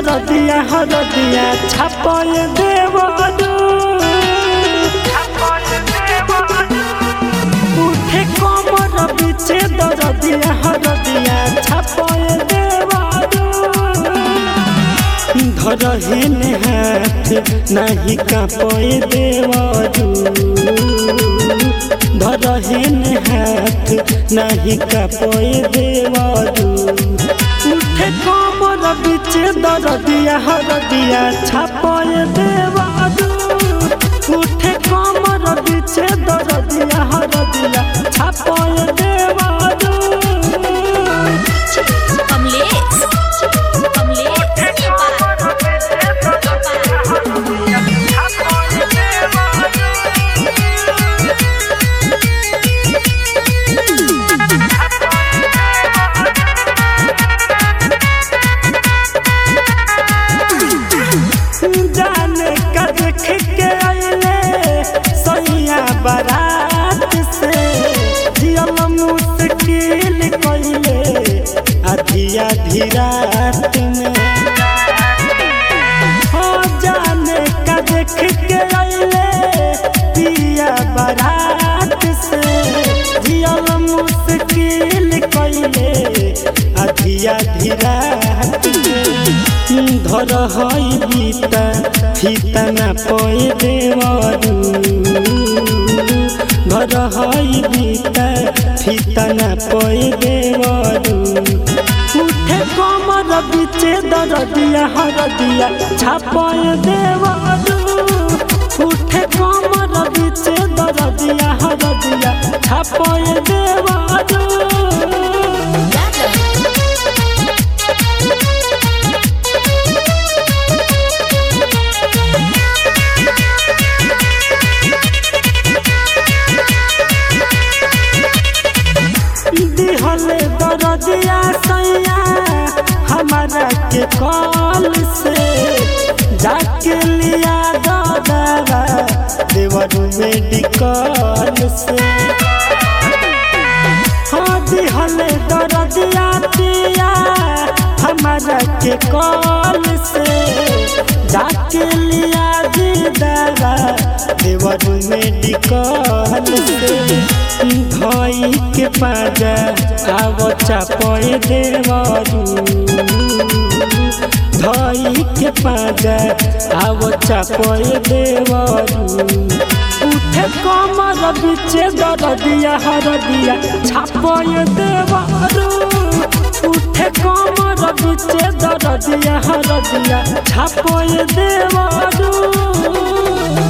दरदिया हरदिया छापय देवरू उठे कमर बीचे दरदिया हरदिया छापय देवरू धरहिन हाथ नहीं कापय देवरू धरहिन हाथ नहीं कापय देवरू उठे कमर बीचे दरदिया हरदिया छापय देवरू उठे कमर बीचे दरदिया हरदिया छापय देवरू कमलेश जाने का देख के आइले सैया बारात से जियल मुश्किल कइले आधिया धीरात में हो जाने का देख के आइले पिया बारात से जियल मुश्किल कइले आधिया धीरात में धर हई बीता फीता ना पय देवरू धर हई बीता फीता ना पय देवरू उठे कमर बीचे दरदिया हरदिया छापय देवरू उठे कमर बीचे दरदिया हरदिया छापय देवरू दिहले दरदिया सैया हमारा के कॉल से जाके लिया दादा देवरू मेडिकल से हाँ दिहले दरदिया पिया हमारा के कॉल से जाके लिया दादा देवरू मेडिकल से धई के पाजा आव चापय देवरू धई के पाजा आव चापय देवरू उठे कमर बीचे दरदिया हरदिया छापय देवरू उठे कमर बीचे दरदिया हरदिया छापय देवरू